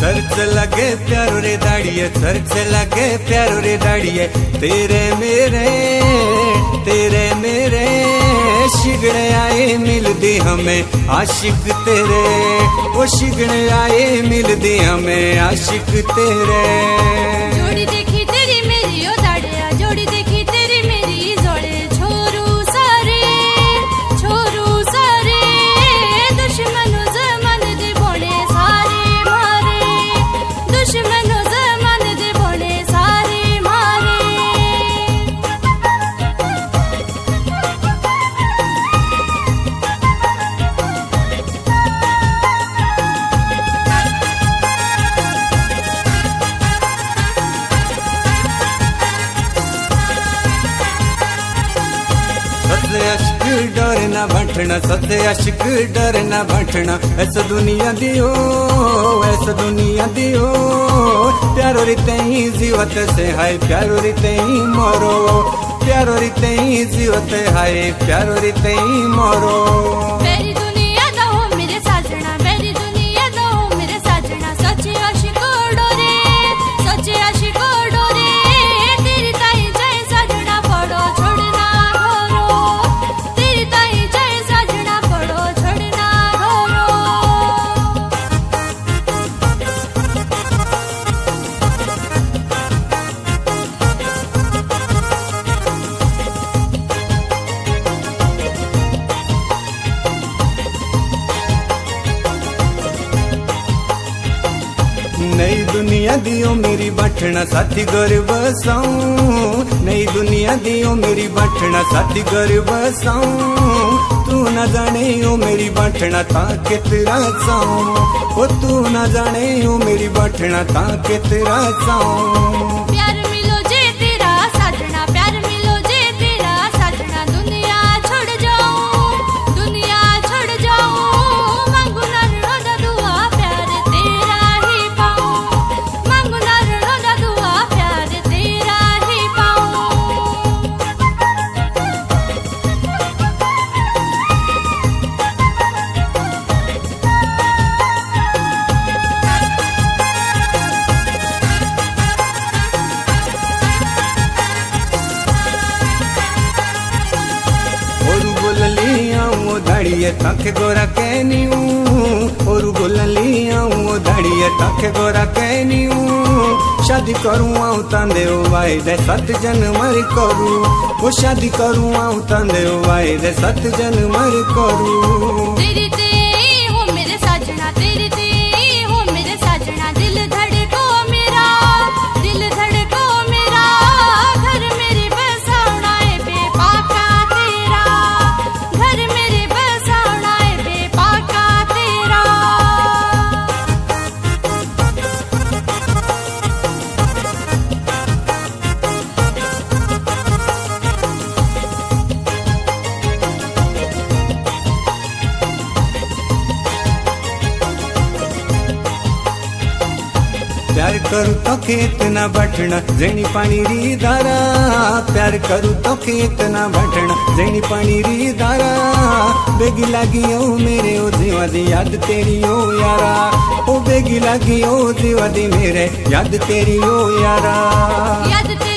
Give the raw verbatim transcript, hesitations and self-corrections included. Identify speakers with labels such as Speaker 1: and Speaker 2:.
Speaker 1: Search लगे प्यारो रे दाड़िए, सर्च लगे प्यारो रे दाड़िए, तेरे मेरे तेरे मेरे शिगड़े आए मिलदी हमें आशिक तेरे, वो शिगड़े आए मिलदी हमें आशिक तेरे।
Speaker 2: जोड़ी देखी तेरी मेरी ओ दाड़िया, जोड़ी देखी तेरी मेरी जोड़े, छोरू सारे छोरू सारे दुश्मनों जमान दे बोले सारे मारे, दुश्मनों जमान दे बोले सारे मारे।
Speaker 1: सत्य अश्क डर न भटना, सत्य अश्क डर न भटना, ऐसा दुनिया दियो ऐसा दुनिया दियो, प्यारो रिते ही जीवत से हाय प्यारो रिते ही मरो, प्यारो रिते ही जीवत हाय प्यारो रिते ही मरो।
Speaker 2: मेरी दुनिया दो मेरे साजना, मेरी दुनिया दो मेरे साजना, सच्चे आशिक डोरे सच्चे आशिक डोरे, तेरी ताई जय साजना पड़ो छोड़ना घोरो, तेरी ताई जय साजना पड़ो छोड़ना घोरो।
Speaker 1: नई दुनिया दियो मेरी बठना साथी घर बसाऊं, नई दुनिया दियो मेरी बठना साथी घर बसाऊं, तू न जाने ओ मेरी बठना ता कितना चाऊं, ओ तू न जाने ओ मेरी बठना ता कितना चाऊं।
Speaker 2: प्यार मिलो जे तेरा साजना, प्यार मिलो जे तेरा साजना, दुनिया छोड़ जाऊं दुनिया छोड़ जाऊं, मांगू ना रोदा दुआ प्यार तेरा ही पाऊं, मांगू ना रोदा दुआ प्यार तेरा ही पाऊं।
Speaker 1: ओरू बोलली आऊं दाड़िए ताखे गोरा कहनियूं, ओरू बोलली आऊं दाड़िए ताखे गोरा कहनियूं, शादी करूं आऊं तांदे ओ वायदे सत जन्मर करूं, वो शादी करूं आऊं तांदे ओ वायदे सत जन्मर करूं।
Speaker 2: तेरी ते हो मेरे साजना, तेरी ते हो मेरे साजना, दिल धड़को मेरा दिल धड़को मेरा, घर मेरे बसाना है बेपाका तेरा, घर मेरे बसाना है बेपाका तेरा।
Speaker 1: प्यार करूं तो खेत न बटना जेनी पानी री धारा, प्यार करूं तो खेत न बटना जेनी पानी री धारा, बेगी लागी ओ मेरे ओ जीवा दी याद तेरी ओ यारा, ओ बेगी लागी ओ जीवा दी मेरे याद तेरी ओ यारा।
Speaker 2: याद